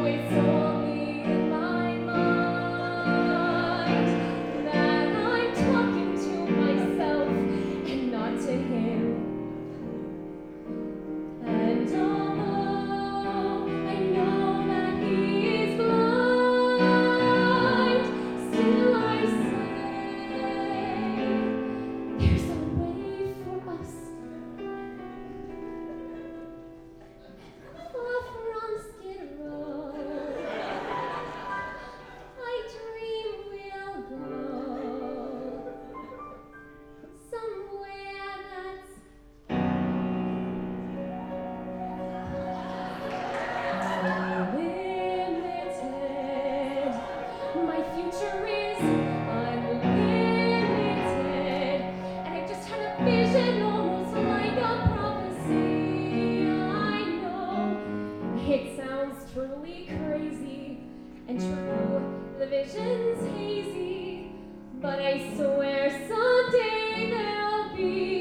it's only in my mind that I'm talking to myself and not to him. And although I know that he is blind, still I say there's a way for us. Far from Skid Row, I dream we'll go somewhere that's unlimited. My future is unlimited, and I just had a vision almost like a prophecy. I know it sounds truly crazy, and true, the vision's hazy, but I swear someday there'll be